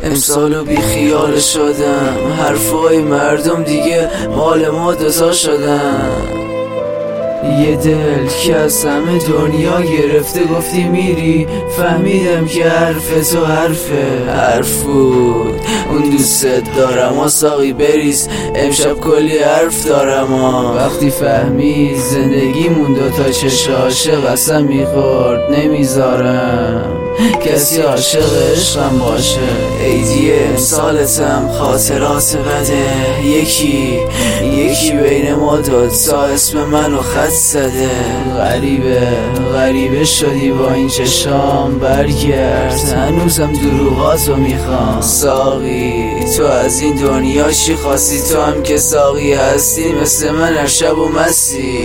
امسالو بی خیال شدم، حرفای مردم دیگه مال ما دوتا شدم. یه دل که از همه دنیا گرفته گفتی میری، فهمیدم که حرف تو حرف بود. اون دوست دارم ساقی بریز، امشب کلی حرف دارم وقتی فهمید زندگیمون دوتا چشم عاشق قسم میخورد نمیذارم کسی عاشق عشقم باشه. عیدی امسالتم خاطرات بده، یکی بین ما دوتا اسم منو خط زده. غریبه شدی با این چشام، برگرد هنوزم دروغاتو میخوام. ساقی تو از این دنیا چی خواستی؟ تو هم که ساقی هستی مثل من هر شب و مسی.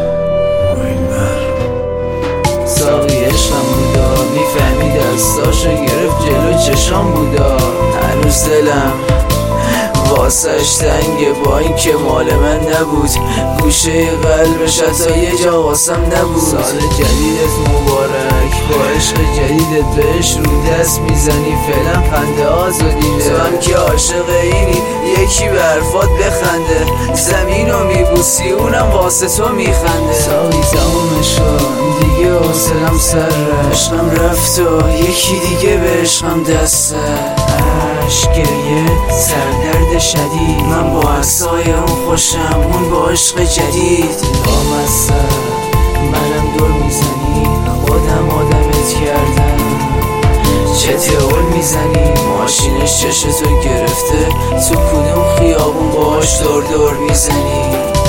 ساقی عشقم بودا، میفهمید دستاشو گرفت جلو چشام بودا. هنوز دلم واسش تنگه با این که مال من نبود، گوشه قلبش حتی یه جا واسم نبود. سال جدیدت مبارک، با عشق جدیدت بهش رو دست میزنی، فعلا خنده آزادیده. تو هم که عاشق اینی یکی به حرفات بخنده، زمینو میبوسی اونم واسه تو میخنده. ساقی تموم شد دیگه حوصلم سره، عشقم رفت و یکی دیگه به عشقم دسته. عشق گریه سردرد شدید، من با عکسای اون خوشم، اون با عشق جدید. با مزه منم دور میزنی، خودم آدمت کردم. چه تئول میزنی، ماشینش چشتو گرفته، تو کدوم خیابون باش دور میزنی.